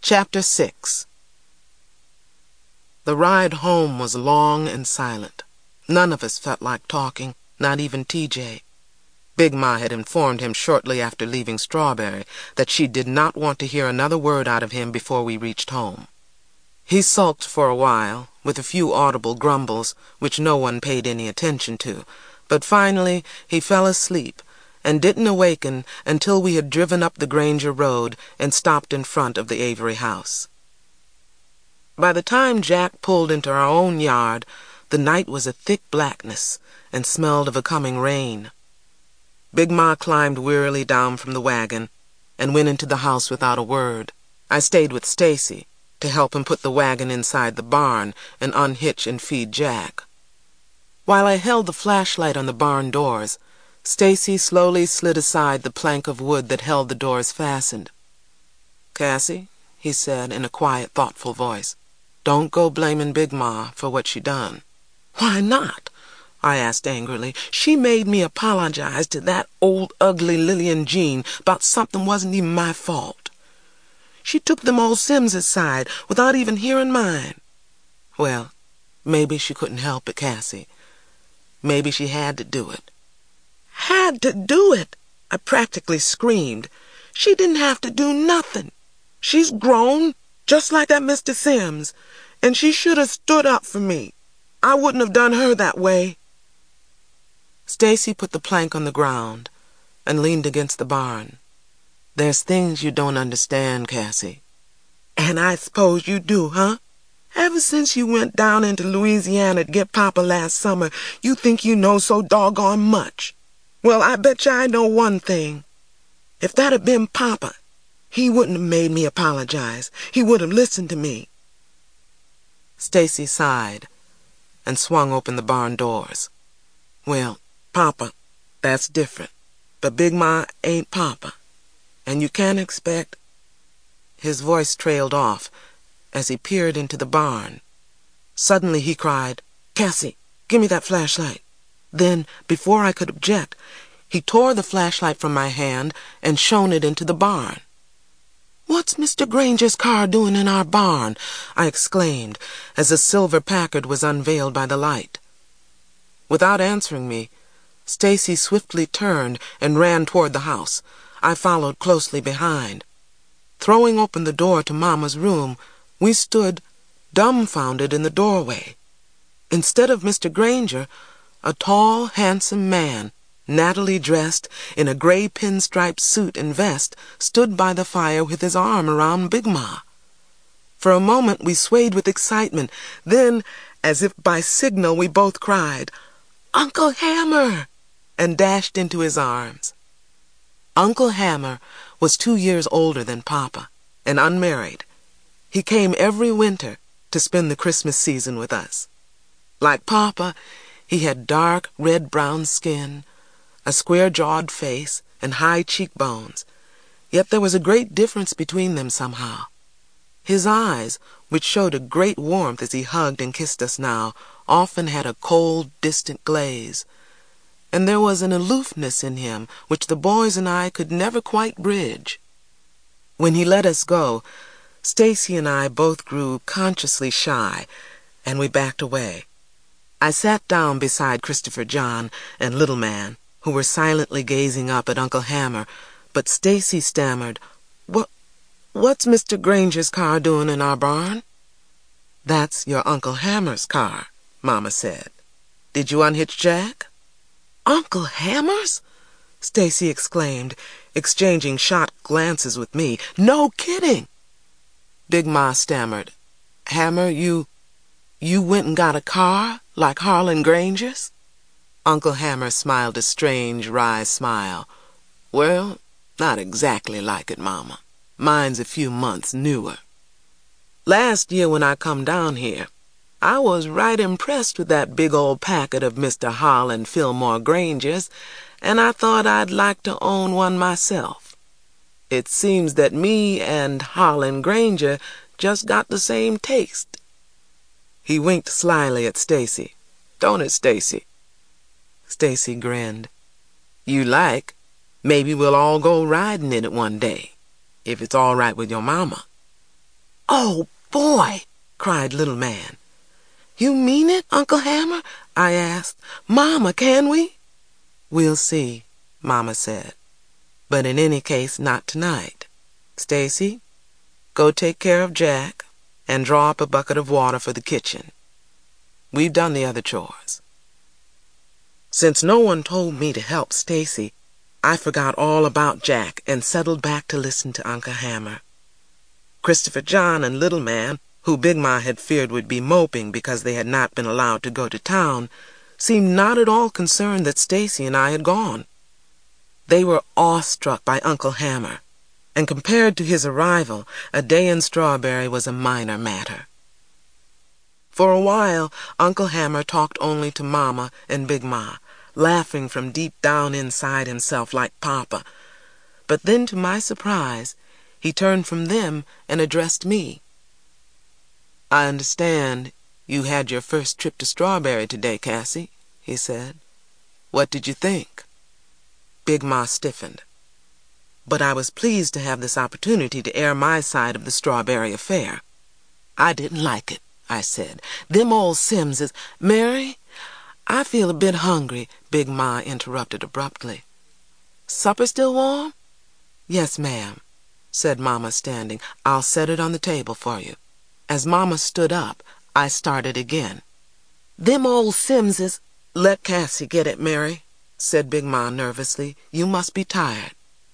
Chapter 6. The ride home was long and silent. None of us felt like talking, not even TJ. Big Ma had informed him shortly after leaving Strawberry that she did not want to hear another word out of him before we reached home. He sulked for a while, with a few audible grumbles, which no one paid any attention to, but finally he fell asleep and didn't awaken until we had driven up the Granger Road and stopped in front of the Avery house. By the time Jack pulled into our own yard, the night was a thick blackness and smelled of a coming rain. Big Ma climbed wearily down from the wagon and went into the house without a word. I stayed with Stacy to help him put the wagon inside the barn and unhitch and feed Jack. While I held the flashlight on the barn doors, Stacy slowly slid aside the plank of wood that held the doors fastened. "Cassie," he said in a quiet, thoughtful voice, "don't go blaming Big Ma for what she done." "Why not?" I asked angrily. "She made me apologize to that old ugly Lillian Jean about something wasn't even my fault. She took them old Sims aside without even hearing mine." "Well, maybe she couldn't help it, Cassie. Maybe she had to do it." "Had to do it!" I practically screamed. "She didn't have to do nothing. She's grown, just like that Mr. Sims, and she should have stood up for me. I wouldn't have done her that way." Stacy put the plank on the ground and leaned against the barn. "There's things you don't understand, Cassie." "And I suppose you do, huh? Ever since you went down into Louisiana to get Papa last summer, you think you know so doggone much. Well, I bet you I know one thing. If that had been Papa, he wouldn't have made me apologize. He would have listened to me." Stacy sighed and swung open the barn doors. "Well, Papa, that's different. But Big Ma ain't Papa. And you can't expect—" His voice trailed off as he peered into the barn. Suddenly he cried, "Cassie, give me that flashlight." Then, before I could object, he tore the flashlight from my hand and shone it into the barn. "What's Mr. Granger's car doing in our barn?" I exclaimed as a silver Packard was unveiled by the light. Without answering me, Stacy swiftly turned and ran toward the house. I followed closely behind. Throwing open the door to Mama's room, we stood dumbfounded in the doorway. Instead of Mr. Granger, a tall, handsome man, nattily dressed in a gray pinstripe suit and vest, stood by the fire with his arm around Big Ma. For a moment we swayed with excitement. Then, as if by signal, we both cried, "Uncle Hammer!" and dashed into his arms. Uncle Hammer was 2 years older than Papa and unmarried. He came every winter to spend the Christmas season with us. Like Papa, he had dark red-brown skin, a square-jawed face, and high cheekbones. Yet there was a great difference between them somehow. His eyes, which showed a great warmth as he hugged and kissed us now, often had a cold, distant glaze. And there was an aloofness in him which the boys and I could never quite bridge. When he let us go, Stacy and I both grew consciously shy, and we backed away. I sat down beside Christopher John and Little Man, who were silently gazing up at Uncle Hammer, but Stacy stammered, What's Mr. Granger's car doing in our barn?" "That's your Uncle Hammer's car," Mama said. "Did you unhitch Jack?" "Uncle Hammer's?" Stacy exclaimed, exchanging shocked glances with me. "No kidding!" Big Ma stammered, "Hammer, you went and got a car like Harlan Granger's?" Uncle Hammer smiled a strange, wry smile. "Well, not exactly like it, Mama. Mine's a few months newer. Last year when I come down here, I was right impressed with that big old Packard of Mr. Harlan Fillmore Granger's, and I thought I'd like to own one myself. It seems that me and Harlan Granger just got the same taste." He winked slyly at Stacy. "Don't it, Stacy?" Stacy grinned. "You like? Maybe we'll all go riding in it one day, if it's all right with your mama." "Oh, boy!" cried Little Man. "You mean it, Uncle Hammer?" I asked. "Mama, can we?" "We'll see," Mama said. "But in any case, not tonight. Stacy, go take care of Jack and draw up a bucket of water for the kitchen. We've done the other chores." Since no one told me to help Stacy, I forgot all about Jack and settled back to listen to Uncle Hammer. Christopher John and Little Man, who Big Ma had feared would be moping because they had not been allowed to go to town, seemed not at all concerned that Stacy and I had gone. They were awestruck by Uncle Hammer, and compared to his arrival, a day in Strawberry was a minor matter. For a while, Uncle Hammer talked only to Mama and Big Ma, laughing from deep down inside himself like Papa. But then, to my surprise, he turned from them and addressed me. "I understand you had your first trip to Strawberry today, Cassie," he said. "What did you think?" Big Ma stiffened. But I was pleased to have this opportunity to air my side of the Strawberry affair. "I didn't like it," I said. "Them old Sims is—" "Mary, I feel a bit hungry," Big Ma interrupted abruptly. "Supper still warm?" "Yes, ma'am," said Mama, standing. "I'll set it on the table for you." As Mama stood up, I started again. "Them old Sims is—" "Let Cassie get it, Mary," said Big Ma nervously. "You must be tired."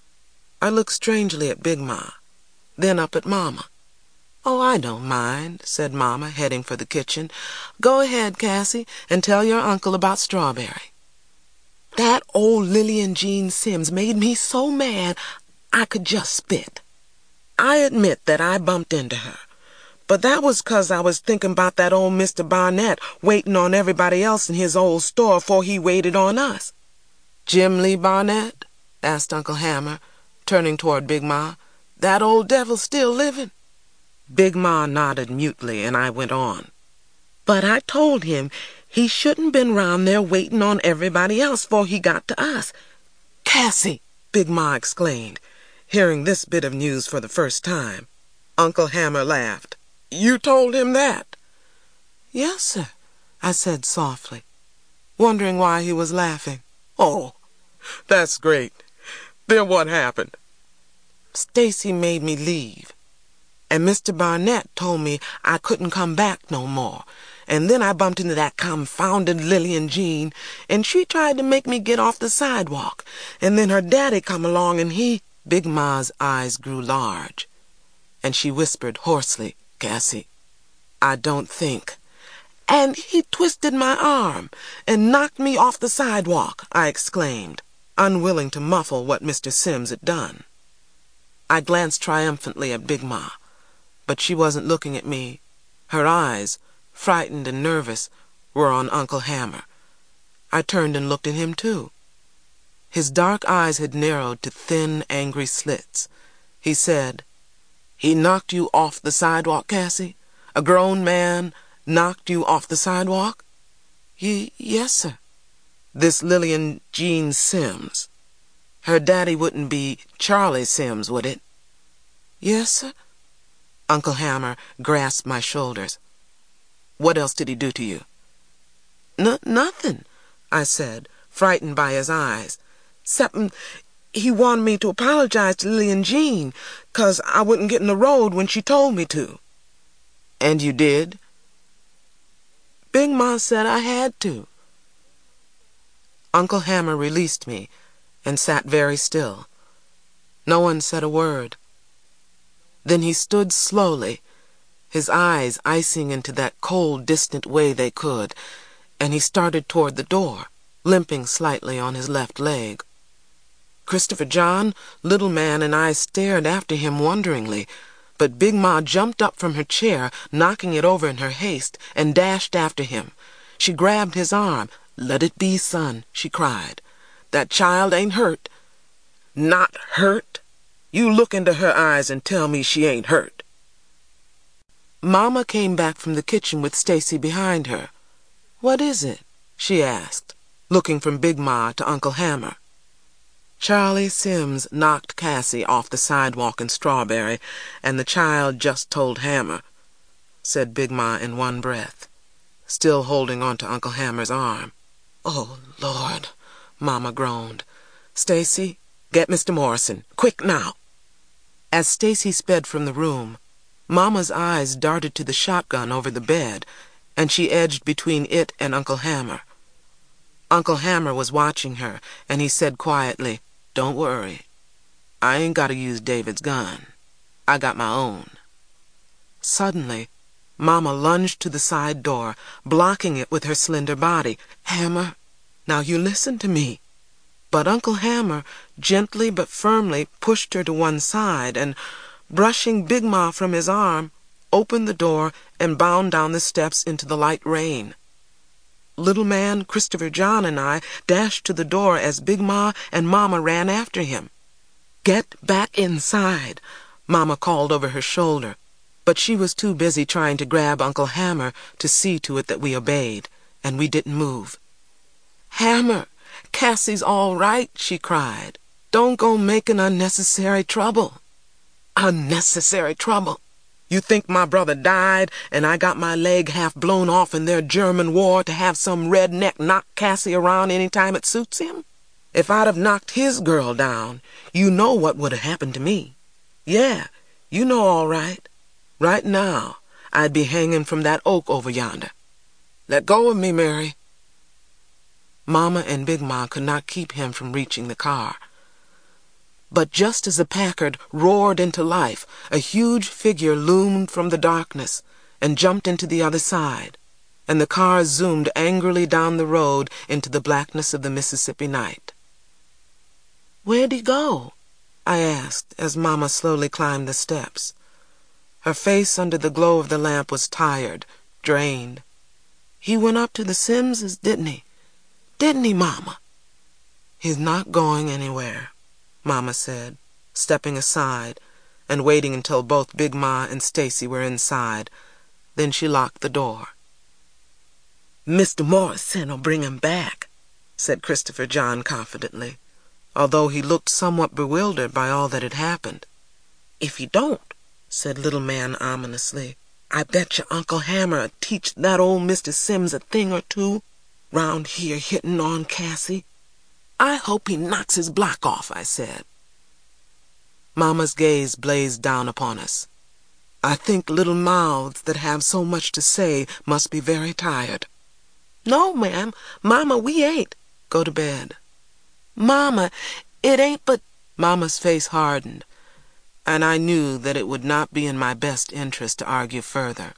I looked strangely at Big Ma, then up at Mama. "Oh, I don't mind," said Mama, heading for the kitchen. "Go ahead, Cassie, and tell your uncle about Strawberry." "That old Lillian Jean Sims made me so mad I could just spit. I admit that I bumped into her, but that was 'cause I was thinking about that old Mr. Barnett waiting on everybody else in his old store afore he waited on us." "Jim Lee Barnett?" asked Uncle Hammer, turning toward Big Ma. "That old devil still living?" Big Ma nodded mutely, and I went on. "But I told him he shouldn't been round there waiting on everybody else 'fore he got to us." "Cassie!" Big Ma exclaimed, hearing this bit of news for the first time. Uncle Hammer laughed. "You told him that?" "Yes, sir," I said softly, wondering why he was laughing. "Oh, that's great. Then what happened?" "Stacy made me leave. And Mr. Barnett told me I couldn't come back no more. And then I bumped into that confounded Lillian Jean, and she tried to make me get off the sidewalk. And then her daddy come along, and he—" Big Ma's eyes grew large, and she whispered hoarsely, "Cassie, I don't think—" "And he twisted my arm and knocked me off the sidewalk," I exclaimed, unwilling to muffle what Mr. Sims had done. I glanced triumphantly at Big Ma, but she wasn't looking at me. Her eyes, frightened and nervous, were on Uncle Hammer. I turned and looked at him, too. His dark eyes had narrowed to thin, angry slits. He said, "He knocked you off the sidewalk, Cassie? A grown man knocked you off the sidewalk?" Yes, sir." "This Lillian Jean Sims. Her daddy wouldn't be Charlie Sims, would it?" "Yes, sir." Uncle Hammer grasped my shoulders. "What else did he do to you?" Nothing," I said, frightened by his eyes. "'Cept'n he wanted me to apologize to Lillian Jean, 'cause I wouldn't get in the road when she told me to." "And you did?" "Big Ma said I had to." Uncle Hammer released me and sat very still. No one said a word. Then he stood slowly, his eyes icing into that cold, distant way they could, and he started toward the door, limping slightly on his left leg. Christopher John, Little Man, and I stared after him wonderingly, but Big Ma jumped up from her chair, knocking it over in her haste, and dashed after him. She grabbed his arm. "Let it be, son," she cried. "That child ain't hurt." "Not hurt? You look into her eyes and tell me she ain't hurt." Mama came back from the kitchen with Stacy behind her. "What is it?" she asked, looking from Big Ma to Uncle Hammer. Charlie Sims knocked Cassie off the sidewalk in Strawberry, and the child just told Hammer, said Big Ma in one breath, still holding on to Uncle Hammer's arm. "Oh, Lord," Mama groaned. "Stacy, get Mr. Morrison, quick now." As Stacy sped from the room, Mama's eyes darted to the shotgun over the bed, and she edged between it and Uncle Hammer. Uncle Hammer was watching her, and he said quietly, "Don't worry. I ain't got to use David's gun. I got my own." Suddenly, Mama lunged to the side door, blocking it with her slender body. "Hammer, now you listen to me." But Uncle Hammer gently but firmly pushed her to one side and, brushing Big Ma from his arm, opened the door and bounded down the steps into the light rain. Little man, Christopher John, and I dashed to the door as Big Ma and Mama ran after him. "Get back inside," Mama called over her shoulder, but she was too busy trying to grab Uncle Hammer to see to it that we obeyed, and we didn't move. "Hammer, Cassie's all right," she cried. "Don't go making unnecessary trouble." "Unnecessary trouble? You think my brother died and I got my leg half blown off in their German war to have some redneck knock Cassie around any time it suits him? If I'd have knocked his girl down, you know what would have happened to me. Yeah, you know all right. Right now, I'd be hanging from that oak over yonder. Let go of me, Mary." Mama and Big Ma could not keep him from reaching the car. But just as the Packard roared into life, a huge figure loomed from the darkness and jumped into the other side, and the car zoomed angrily down the road into the blackness of the Mississippi night. "Where'd he go?" I asked as Mama slowly climbed the steps. Her face under the glow of the lamp was tired, drained. "He went up to the Simses, didn't he? Didn't he, Mama?" "He's not going anywhere," Mama said, stepping aside and waiting until both Big Ma and Stacy were inside. Then she locked the door. "Mr. Morrison'll bring him back," said Christopher John confidently, although he looked somewhat bewildered by all that had happened. "If he don't," said Little Man ominously, "I bet you Uncle Hammer'll teach that old Mr. Sims a thing or two round here hitting on Cassie." "I hope he knocks his block off," I said. Mama's gaze blazed down upon us. "I think little mouths that have so much to say must be very tired." "No, ma'am. Mama, we ain't." "Go to bed." "Mama, it ain't but—" Mama's face hardened, and I knew that it would not be in my best interest to argue further.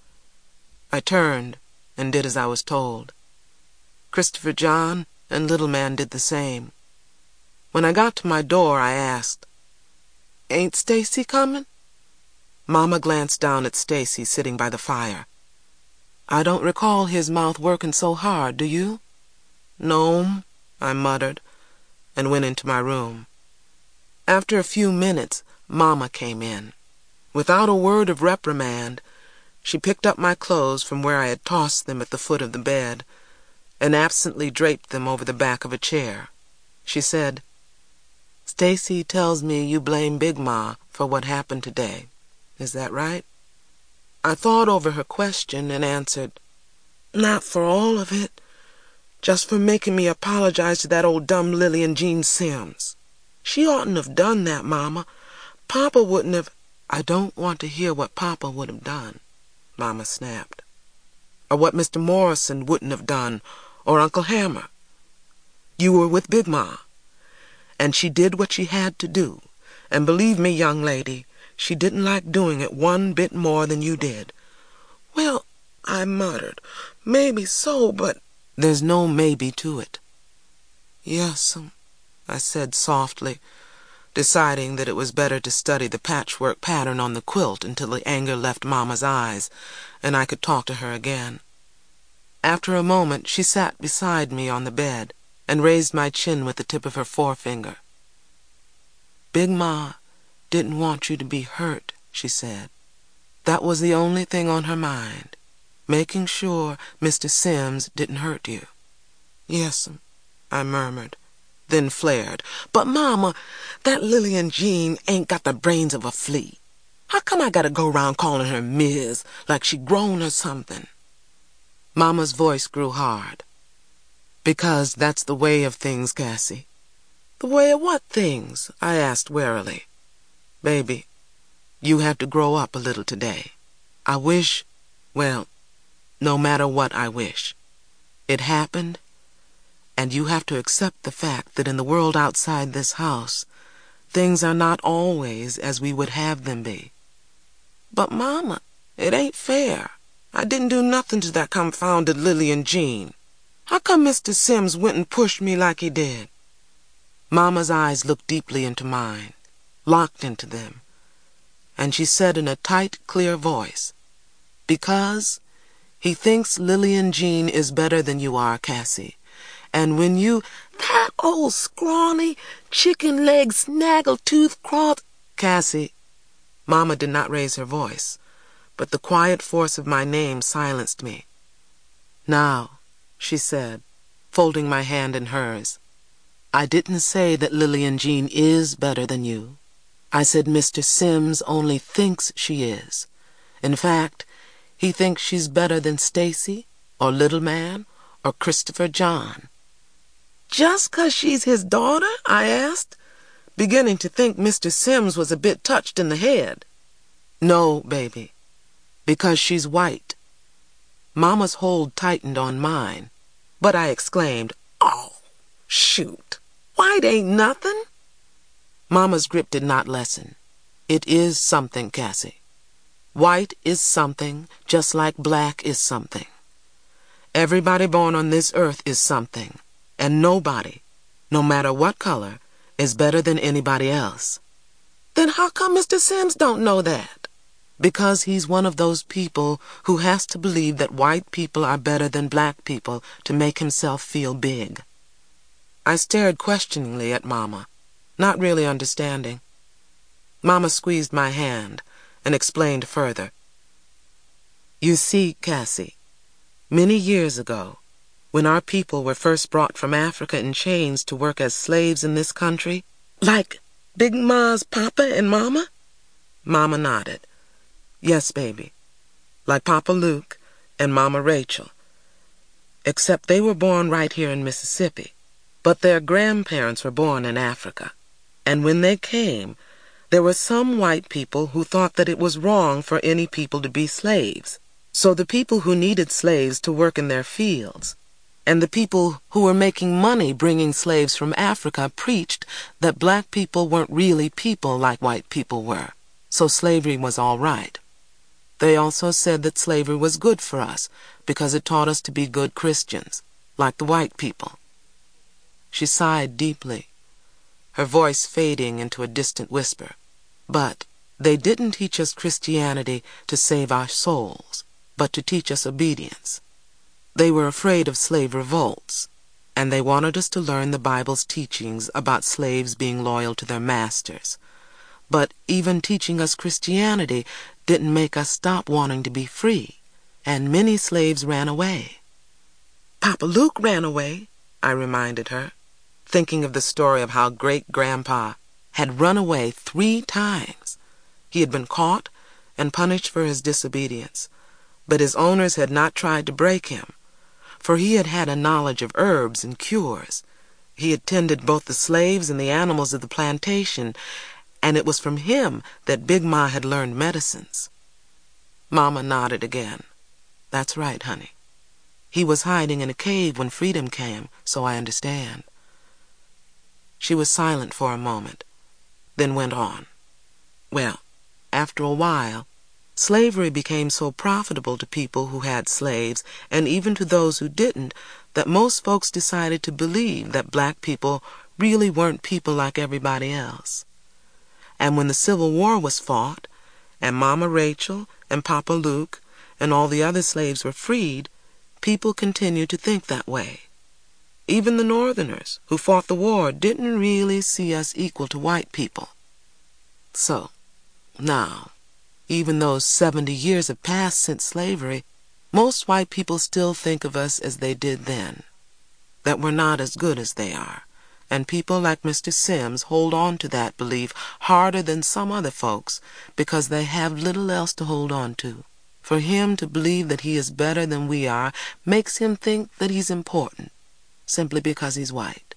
I turned and did as I was told. Christopher John and Little Man did the same. When I got to my door, I asked, "Ain't Stacy coming?" Mama glanced down at Stacy sitting by the fire. "I don't recall his mouth working so hard, do you?" "No'm," I muttered, and went into my room. After a few minutes, Mama came in. Without a word of reprimand, she picked up my clothes from where I had tossed them at the foot of the bed, and absently draped them over the back of a chair. She said, "Stacy tells me you blame Big Ma for what happened today. Is that right?" I thought over her question and answered, "Not for all of it. Just for making me apologize to that old dumb Lillian Jean Sims. She oughtn't have done that, Mama. Papa wouldn't have—" "I don't want to hear what Papa would have done," Mama snapped. "Or what Mr. Morrison wouldn't have done, or Uncle Hammer. You were with Big Ma, and she did what she had to do, and believe me, young lady, she didn't like doing it one bit more than you did." "Well," I muttered, "maybe so, but—" "There's no maybe to it." "Yes'm," I said softly, deciding that it was better to study the patchwork pattern on the quilt until the anger left Mama's eyes and I could talk to her again. After a moment, she sat beside me on the bed and raised my chin with the tip of her forefinger. "Big Ma didn't want you to be hurt," she said. "That was the only thing on her mind, making sure Mr. Sims didn't hurt you." "Yes'm," I murmured, then flared. "But, Mama, that Lillian Jean ain't got the brains of a flea. How come I gotta go around calling her Miss like she grown or something?" Mama's voice grew hard. "Because that's the way of things, Cassie." "The way of what things?" I asked warily. "Baby, you have to grow up a little today. I wish, well, no matter what I wish. It happened, and you have to accept the fact that in the world outside this house, things are not always as we would have them be." "But, Mama, it ain't fair. I didn't do nothing to that confounded Lillian Jean. How come Mr. Sims went and pushed me like he did?" Mama's eyes looked deeply into mine, locked into them, and she said in a tight, clear voice, "Because he thinks Lillian Jean is better than you are, Cassie. And when you—" "That old scrawny, chicken-leg, snaggle-tooth cross—" "Cassie." Mama did not raise her voice, but the quiet force of my name silenced me. "Now," she said, folding my hand in hers, "I didn't say that Lillian Jean is better than you. I said Mr. Sims only thinks she is. In fact, he thinks she's better than Stacy, or Little Man, or Christopher John." "Just 'cause she's his daughter?" I asked, beginning to think Mr. Sims was a bit touched in the head. "No, baby, because she's white." Mama's hold tightened on mine, but I exclaimed, "Oh, shoot! White ain't nothing." Mama's grip did not lessen. "It is something, Cassie. White is something, just like black is something. Everybody born on this earth is something, and nobody, no matter what color, is better than anybody else." "Then how come Mr. Sims don't know that?" "Because he's one of those people who has to believe that white people are better than black people to make himself feel big." I stared questioningly at Mama, not really understanding. Mama squeezed my hand and explained further. "You see, Cassie, many years ago, when our people were first brought from Africa in chains to work as slaves in this country—" "Like Big Ma's papa and Mama?" Mama nodded. "Yes, baby, like Papa Luke and Mama Rachel. Except they were born right here in Mississippi, but their grandparents were born in Africa. And when they came, there were some white people who thought that it was wrong for any people to be slaves. So the people who needed slaves to work in their fields, and the people who were making money bringing slaves from Africa preached that black people weren't really people like white people were, so slavery was all right. They also said that slavery was good for us because it taught us to be good Christians, like the white people." She sighed deeply, her voice fading into a distant whisper. "But they didn't teach us Christianity to save our souls, but to teach us obedience. They were afraid of slave revolts, and they wanted us to learn the Bible's teachings about slaves being loyal to their masters. But even teaching us Christianity didn't make us stop wanting to be free, and many slaves ran away." "Papa Luke ran away," I reminded her, thinking of the story of how great-grandpa had run away 3 times. He had been caught and punished for his disobedience, but his owners had not tried to break him, for he had had a knowledge of herbs and cures. He had tended both the slaves and the animals of the plantation, and it was from him that Big Ma had learned medicines. Mama nodded again. "That's right, honey. He was hiding in a cave when freedom came, so I understand." She was silent for a moment, then went on. "Well, after a while, slavery became so profitable to people who had slaves, and even to those who didn't, that most folks decided to believe that black people really weren't people like everybody else. And when the Civil War was fought, and Mama Rachel and Papa Luke and all the other slaves were freed, people continued to think that way. Even the Northerners who fought the war didn't really see us equal to white people. So, now, even though 70 years have passed since slavery, most white people still think of us as they did then, that we're not as good as they are, And people like Mr. Sims hold on to that belief harder than some other folks because they have little else to hold on to. For him to believe that he is better than we are makes him think that he's important, simply because he's white.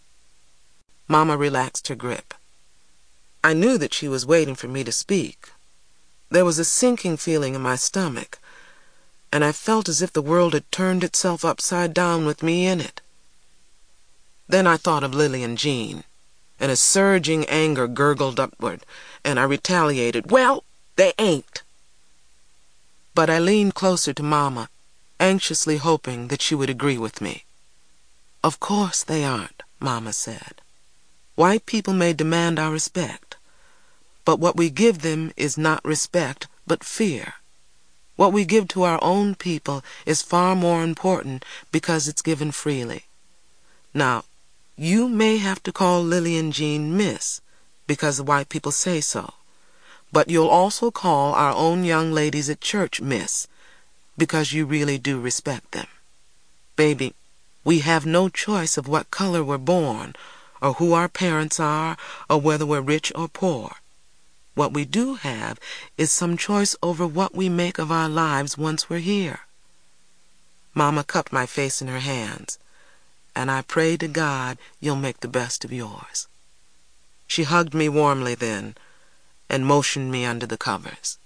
Mama relaxed her grip. I knew that she was waiting for me to speak. There was a sinking feeling in my stomach, and I felt as if the world had turned itself upside down with me in it. Then I thought of Lillian Jean, and a surging anger gurgled upward, and I retaliated, "Well, they ain't." But I leaned closer to Mama, anxiously hoping that she would agree with me. "Of course they aren't," Mama said. "White people may demand our respect, but what we give them is not respect, but fear. What we give to our own people is far more important because it's given freely. Now, you may have to call Lillian Jean Miss because the white people say so, but you'll also call our own young ladies at church Miss because you really do respect them. Baby, we have no choice of what color we're born, or who our parents are, or whether we're rich or poor. What we do have is some choice over what we make of our lives once we're here." Mama cupped my face in her hands, "And I pray to God you'll make the best of yours." She hugged me warmly then, and motioned me under the covers.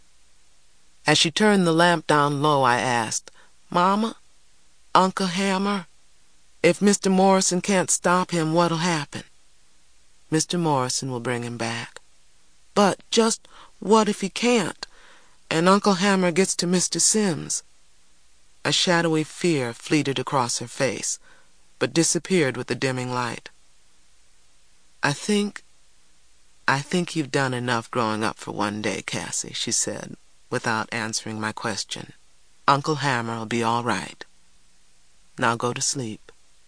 As she turned the lamp down low, I asked, "Mama, Uncle Hammer, if Mr. Morrison can't stop him, what'll happen?" "Mr. Morrison will bring him back." "But just what if he can't, and Uncle Hammer gets to Mr. Sims?" A shadowy fear fleeted across her face, but disappeared with the dimming light. I think you've done enough growing up for one day, Cassie," she said, without answering my question. "Uncle Hammer'll be all right. Now go to sleep."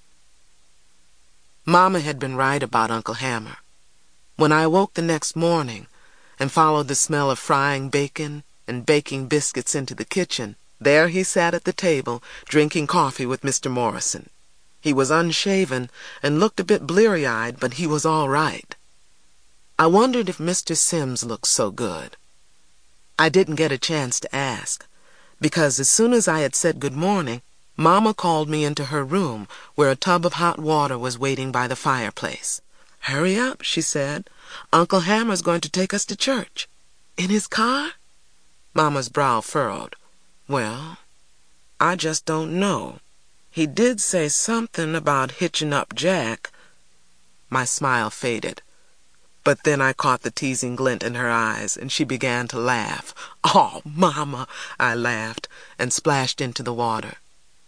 Mama had been right about Uncle Hammer. When I awoke the next morning and followed the smell of frying bacon and baking biscuits into the kitchen, there he sat at the table drinking coffee with Mr. Morrison. He was unshaven and looked a bit bleary-eyed, but he was all right. I wondered if Mr. Sims looked so good. I didn't get a chance to ask, because as soon as I had said good morning, Mama called me into her room where a tub of hot water was waiting by the fireplace. "Hurry up," she said. "Uncle Hammer's going to take us to church." "In his car?" Mama's brow furrowed. "Well, I just don't know. He did say something about hitching up Jack." My smile faded, but then I caught the teasing glint in her eyes, and she began to laugh. "Oh, Mama," I laughed, and splashed into the water.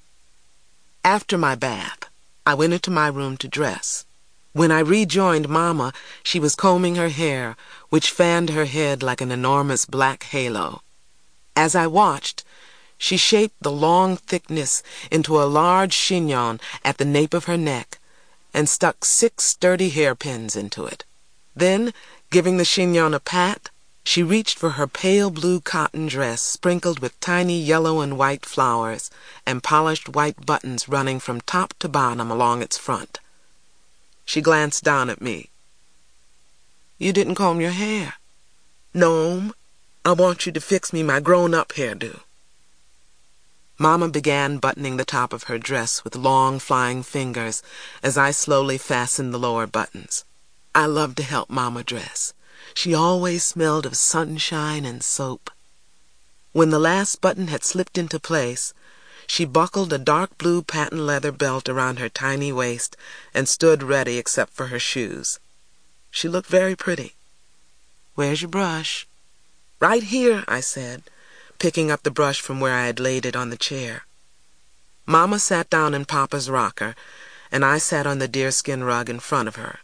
After my bath, I went into my room to dress. When I rejoined Mama, she was combing her hair, which fanned her head like an enormous black halo. As I watched, she shaped the long thickness into a large chignon at the nape of her neck and stuck 6 sturdy hairpins into it. Then, giving the chignon a pat, she reached for her pale blue cotton dress sprinkled with tiny yellow and white flowers and polished white buttons running from top to bottom along its front. She glanced down at me. "You didn't comb your hair." "No'm, I want you to fix me my grown-up hairdo." Mama began buttoning the top of her dress with long flying fingers as I slowly fastened the lower buttons. I loved to help Mama dress. She always smelled of sunshine and soap. When the last button had slipped into place, she buckled a dark blue patent leather belt around her tiny waist and stood ready except for her shoes. She looked very pretty. "Where's your brush?" "Right here," I said, picking up the brush from where I had laid it on the chair. Mama sat down in Papa's rocker, and I sat on the deerskin rug in front of her.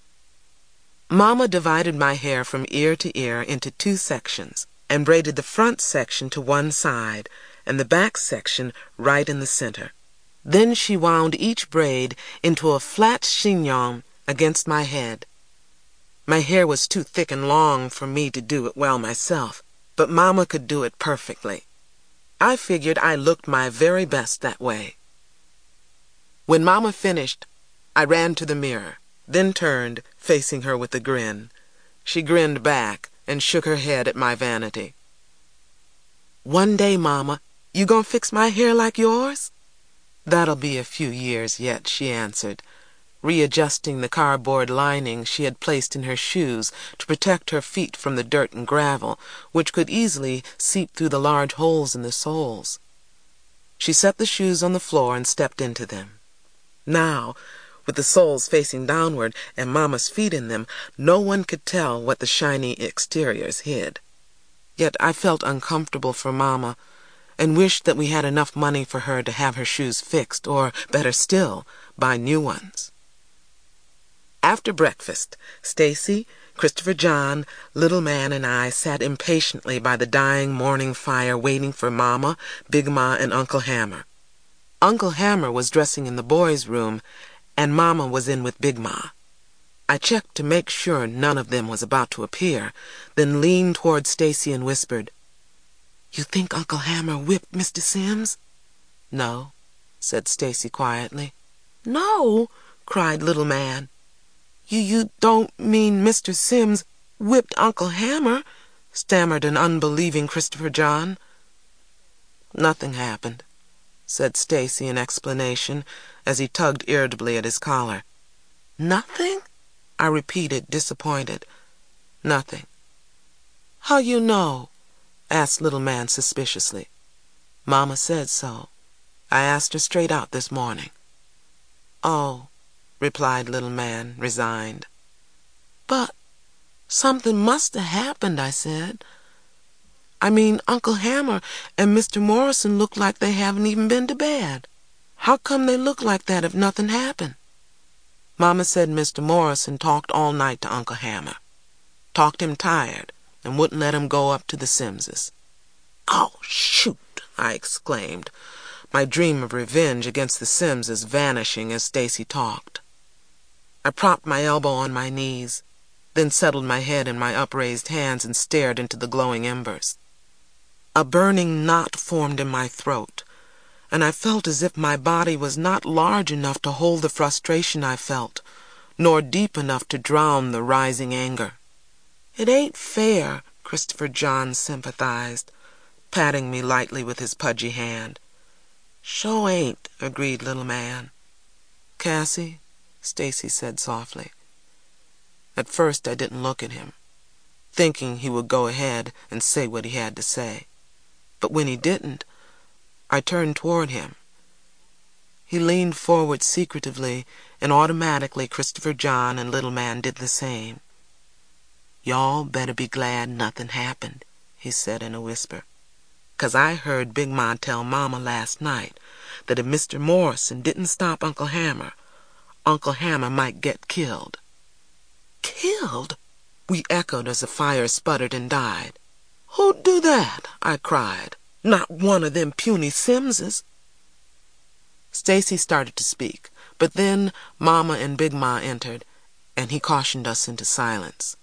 Mama divided my hair from ear to ear into 2 sections and braided the front section to one side and the back section right in the center. Then she wound each braid into a flat chignon against my head. My hair was too thick and long for me to do it well myself, but Mama could do it perfectly. I figured I looked my very best that way. When Mama finished, I ran to the mirror, then turned, facing her with a grin. She grinned back and shook her head at my vanity. "One day, Mama, you gonna fix my hair like yours?" "That'll be a few years yet," she answered, readjusting the cardboard lining she had placed in her shoes to protect her feet from the dirt and gravel, which could easily seep through the large holes in the soles. She set the shoes on the floor and stepped into them. Now, with the soles facing downward and Mama's feet in them, no one could tell what the shiny exteriors hid. Yet I felt uncomfortable for Mama, and wished that we had enough money for her to have her shoes fixed, or, better still, buy new ones. After breakfast, Stacy, Christopher John, Little Man, and I sat impatiently by the dying morning fire waiting for Mama, Big Ma, and Uncle Hammer. Uncle Hammer was dressing in the boys' room, and Mama was in with Big Ma. I checked to make sure none of them was about to appear, then leaned toward Stacy and whispered, "You think Uncle Hammer whipped Mr. Sims?" "No," said Stacy quietly. "No?" cried Little Man. You don't mean Mr. Sims whipped Uncle Hammer?" stammered an unbelieving Christopher John. "Nothing happened," said Stacy in explanation as he tugged irritably at his collar. "Nothing?" I repeated, disappointed. "Nothing." "How you know?" asked Little Man suspiciously. "Mama said so. I asked her straight out this morning." "Oh," replied Little Man, resigned. "But something must have happened," I said. "I mean, Uncle Hammer and Mr. Morrison look like they haven't even been to bed. How come they look like that if nothing happened?" Mama said Mr. Morrison talked all night to Uncle Hammer. Talked him tired and wouldn't let him go up to the Simses. "Oh, shoot!" I exclaimed, my dream of revenge against the Simses vanishing as Stacy talked. I propped my elbow on my knees, then settled my head in my upraised hands and stared into the glowing embers. A burning knot formed in my throat, and I felt as if my body was not large enough to hold the frustration I felt, nor deep enough to drown the rising anger. "It ain't fair," Christopher John sympathized, patting me lightly with his pudgy hand. "Sure ain't," agreed Little Man. "Cassie," Stacy said softly. At first I didn't look at him, thinking he would go ahead and say what he had to say. But when he didn't, I turned toward him. He leaned forward secretively, and automatically Christopher John and Little Man did the same. "Y'all better be glad nothing happened," he said in a whisper, "'cause I heard Big Ma tell Mama last night that if Mr. Morrison didn't stop Uncle Hammer might get killed." "Killed?" we echoed as the fire sputtered and died. "Who'd do that?" I cried. "Not one of them puny Simses." Stacy started to speak, but then Mama and Big Ma entered, and he cautioned us into silence.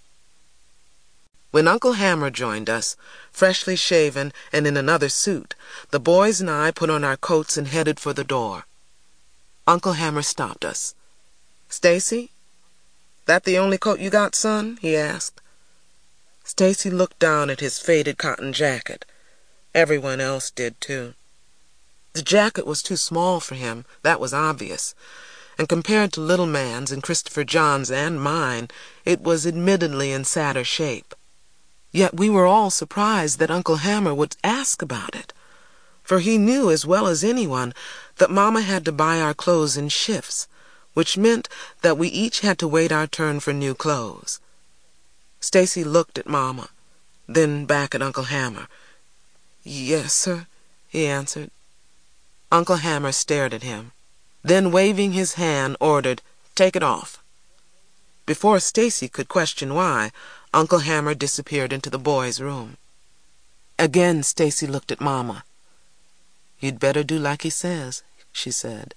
When Uncle Hammer joined us, freshly shaven and in another suit, the boys and I put on our coats and headed for the door. Uncle Hammer stopped us. "Stacy, that the only coat you got, son?" he asked. Stacy looked down at his faded cotton jacket. Everyone else did, too. The jacket was too small for him, that was obvious, and compared to Little Man's and Christopher John's and mine, it was admittedly in sadder shape. Yet we were all surprised that Uncle Hammer would ask about it, for he knew as well as anyone that Mama had to buy our clothes in shifts, which meant that we each had to wait our turn for new clothes. Stacy looked at Mama, then back at Uncle Hammer. "Yes, sir," he answered. Uncle Hammer stared at him, then waving his hand ordered, "Take it off." Before Stacy could question why, Uncle Hammer disappeared into the boys' room. Again Stacy looked at Mama. "You'd better do like he says," she said.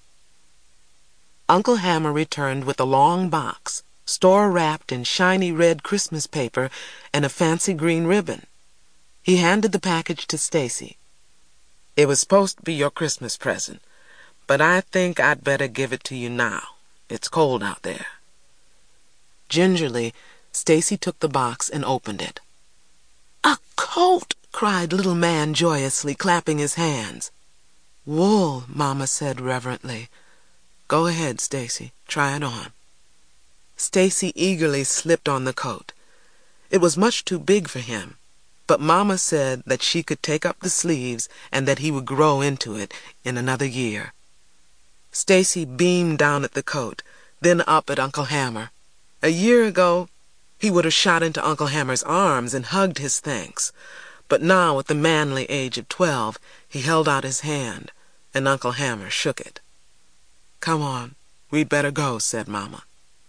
Uncle Hammer returned with a long box, store-wrapped in shiny red Christmas paper and a fancy green ribbon. He handed the package to Stacy. "It was supposed to be your Christmas present, but I think I'd better give it to you now," It's cold out there." Gingerly, Stacy took the box and opened it. "A coat!" cried little man joyously, clapping his hands. "Wool," Mama said reverently. "Go ahead, Stacy. Try it on." Stacy eagerly slipped on the coat. It was much too big for him, but Mama said that she could take up the sleeves and that he would grow into it in another year. Stacy beamed down at the coat, then up at Uncle Hammer. A year ago, he would have shot into Uncle Hammer's arms and hugged his thanks, but now at the manly age of 12, he held out his hand, and Uncle Hammer shook it. "Come on, we'd better go," said Mama.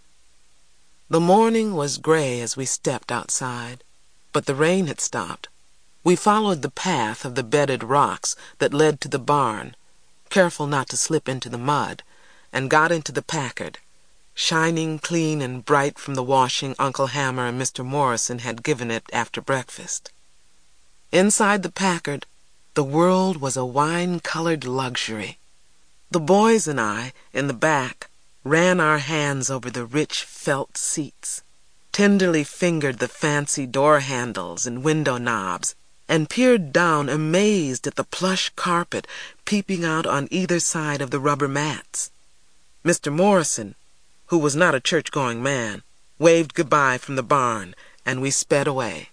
The morning was gray as we stepped outside, but the rain had stopped. We followed the path of the bedded rocks that led to the barn, careful not to slip into the mud, and got into the Packard, shining clean and bright from the washing Uncle Hammer and Mr. Morrison had given it after breakfast. Inside the Packard, the world was a wine-colored luxury. The boys and I, in the back, ran our hands over the rich felt seats, tenderly fingered the fancy door handles and window knobs, and peered down amazed at the plush carpet peeping out on either side of the rubber mats. Mr. Morrison, who was not a church-going man, waved goodbye from the barn, and we sped away.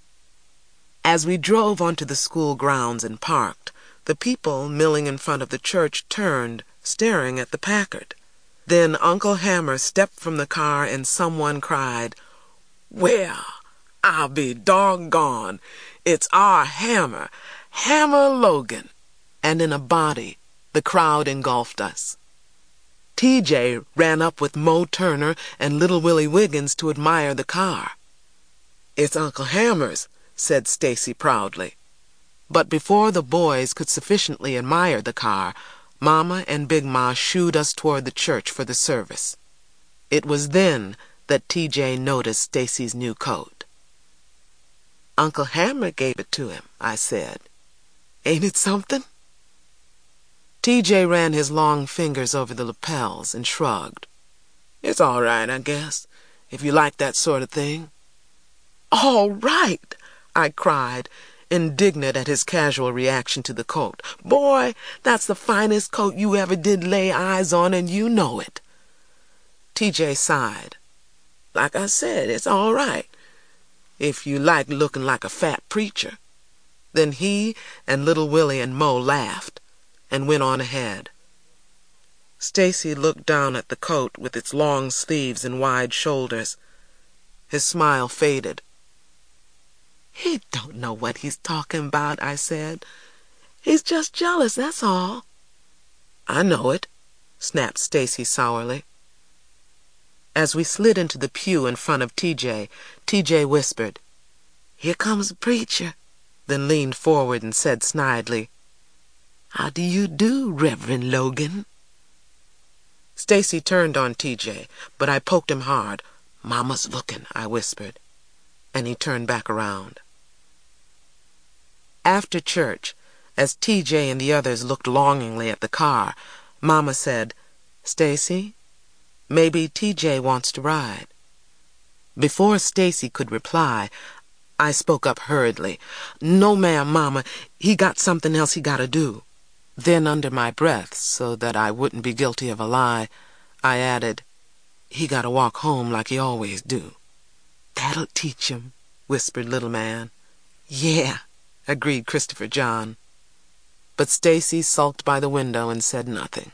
As we drove onto the school grounds and parked, the people milling in front of the church turned, staring at the Packard. Then Uncle Hammer stepped from the car and someone cried, "Well, I'll be doggone! It's our Hammer, Hammer Logan!" And in a body, the crowd engulfed us. TJ ran up with Mo Turner and little Willie Wiggins to admire the car. "It's Uncle Hammer's," said Stacy proudly. But before the boys could sufficiently admire the car, Mama and Big Ma shooed us toward the church for the service. It was then that TJ noticed Stacy's new coat. "Uncle Hammer gave it to him," I said. "Ain't it something?" TJ ran his long fingers over the lapels and shrugged. "It's all right, I guess, if you like that sort of thing." "All right!" I cried, indignant at his casual reaction to the coat. "Boy, that's the finest coat you ever did lay eyes on, and you know it." TJ sighed. "Like I said, it's all right, if you like looking like a fat preacher." Then he and little Willie and Mo laughed and went on ahead. Stacy looked down at the coat with its long sleeves and wide shoulders. His smile faded. "He don't know what he's talking about," I said. "He's just jealous, that's all." "I know it," snapped Stacy sourly. As we slid into the pew in front of TJ, TJ whispered, "Here comes the preacher," then leaned forward and said snidely, "How do you do, Reverend Logan?" Stacy turned on TJ, but I poked him hard. "Mama's looking," I whispered, and he turned back around. After church, as TJ and the others looked longingly at the car, Mama said, "Stacy, maybe TJ wants to ride." Before Stacy could reply, I spoke up hurriedly. "No, ma'am, Mama. He got something else he gotta do." Then under my breath, so that I wouldn't be guilty of a lie, I added, "He gotta walk home like he always do." "That'll teach him," whispered little man. "Yeah," agreed Christopher John. But Stacy sulked by the window and said nothing.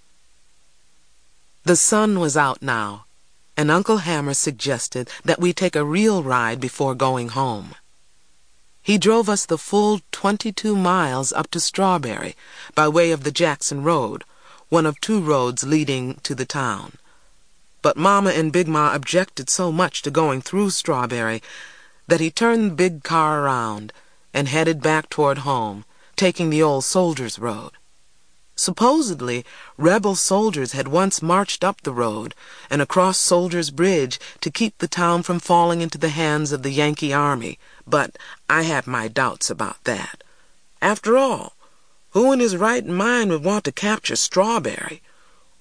The sun was out now, and Uncle Hammer suggested that we take a real ride before going home. He drove us the full 22 miles up to Strawberry by way of the Jackson Road, one of 2 roads leading to the town. But Mama and Big Ma objected so much to going through Strawberry that he turned the big car around and headed back toward home, taking the old soldiers' road. Supposedly, rebel soldiers had once marched up the road and across Soldiers' Bridge to keep the town from falling into the hands of the Yankee Army, but I had my doubts about that. After all, who in his right mind would want to capture Strawberry?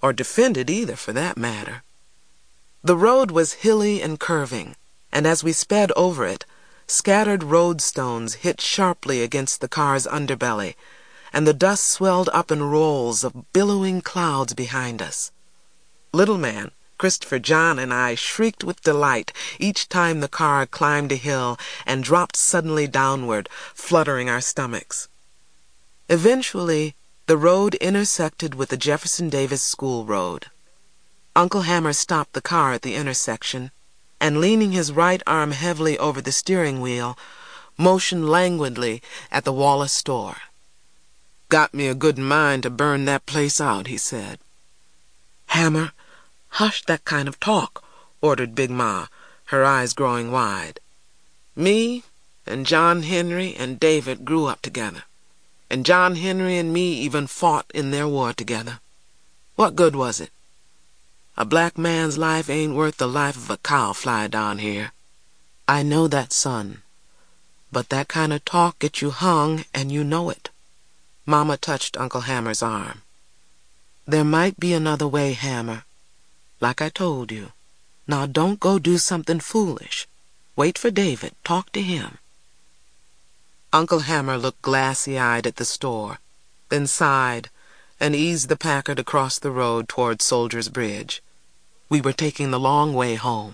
or defended either for that matter. The road was hilly and curving, and as we sped over it, scattered road stones hit sharply against the car's underbelly, and the dust swelled up in rolls of billowing clouds behind us. Little Man, Christopher John, and I shrieked with delight each time the car climbed a hill and dropped suddenly downward, fluttering our stomachs. Eventually, the road intersected with the Jefferson Davis School Road. Uncle Hammer stopped the car at the intersection, and leaning his right arm heavily over the steering wheel, motioned languidly at the Wallace store. "Got me a good mind to burn that place out," he said. "Hammer, hush that kind of talk," ordered Big Ma, her eyes growing wide. "Me and John Henry and David grew up together, and John Henry and me even fought in their war together. What good was it? A black man's life ain't worth the life of a cowfly down here." "I know that, son, but that kind of talk gets you hung, and you know it." Mama touched Uncle Hammer's arm. "There might be another way, Hammer. Like I told you. Now don't go do something foolish. Wait for David. Talk to him." Uncle Hammer looked glassy-eyed at the store, then sighed and eased the Packard across the road toward Soldier's Bridge. We were taking the long way home.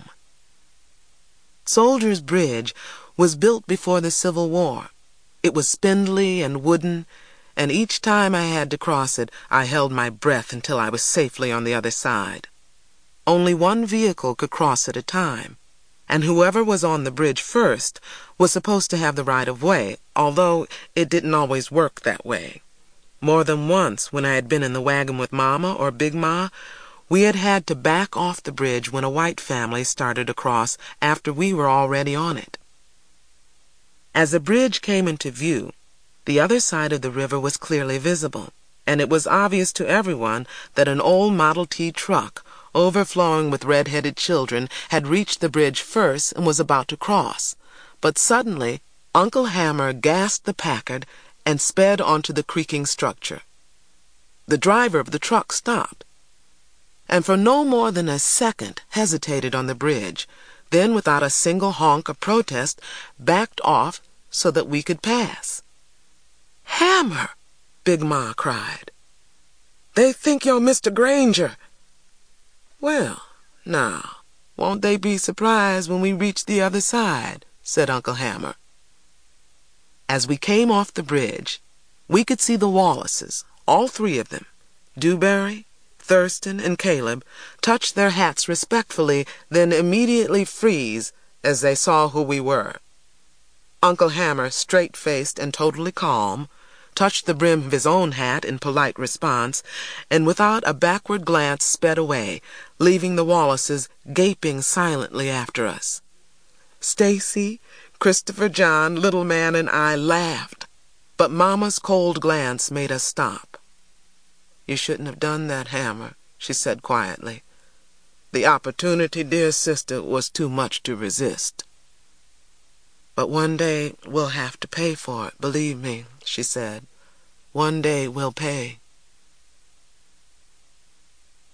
Soldier's Bridge was built before the Civil War. It was spindly and wooden, and each time I had to cross it, I held my breath until I was safely on the other side. Only one vehicle could cross at a time, and whoever was on the bridge first was supposed to have the right of way, although it didn't always work that way. More than once, when I had been in the wagon with Mama or Big Ma, we had had to back off the bridge when a white family started across after we were already on it. As the bridge came into view, the other side of the river was clearly visible, and it was obvious to everyone that an old Model T truck, overflowing with red-headed children, had reached the bridge first and was about to cross. But suddenly, Uncle Hammer gassed the Packard and sped onto the creaking structure. The driver of the truck stopped, and for no more than a second hesitated on the bridge, then without a single honk of protest, backed off so that we could pass. "Hammer!" Big Ma cried. "They think you're Mr. Granger." "Well, now, won't they be surprised when we reach the other side?" said Uncle Hammer. As we came off the bridge, we could see the Wallaces, all three of them, Dewberry, Thurston, and Caleb, touch their hats respectfully, then immediately freeze as they saw who we were. Uncle Hammer, straight-faced and totally calm, touched the brim of his own hat in polite response, and without a backward glance sped away, leaving the Wallaces gaping silently after us. Stacy, Christopher John, Little Man, and I laughed, but Mama's cold glance made us stop. "You shouldn't have done that, Hammer," she said quietly. "The opportunity, dear sister, was too much to resist." "But one day we'll have to pay for it, believe me," she said. "One day we'll pay."